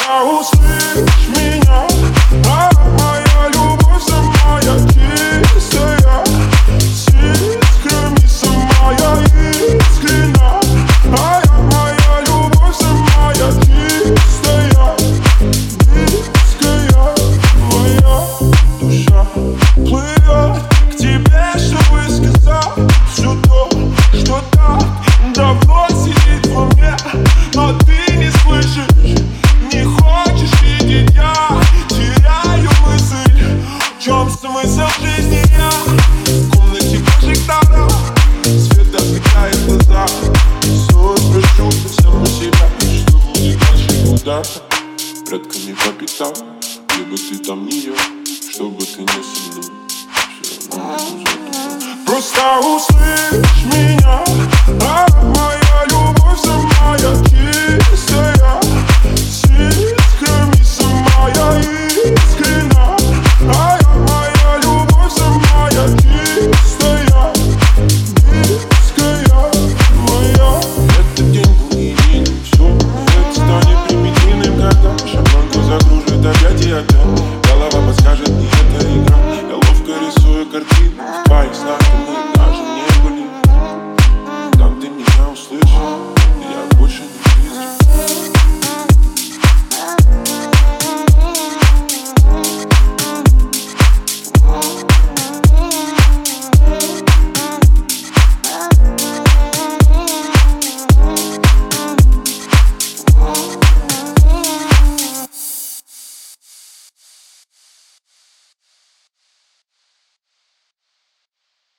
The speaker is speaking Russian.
Просто услышь меня, моя любовь самая чистая, с искрами самая искренна. Моя любовь самая чистая, близкая. Моя душа плывет к тебе, чтобы сказать все то, что так давно сидит во мне, но ты не слышишь. Не хочешь видеть, я теряю мысль. В чем смысл жизни? Я в комнате прожектора, свет осветляет глаза. Снова спрошу саму себя, что будет дальше, куда? Предками по пятам, где бы ты там ни ел, что бы ты не со мной, все равно не. Просто услышь меня.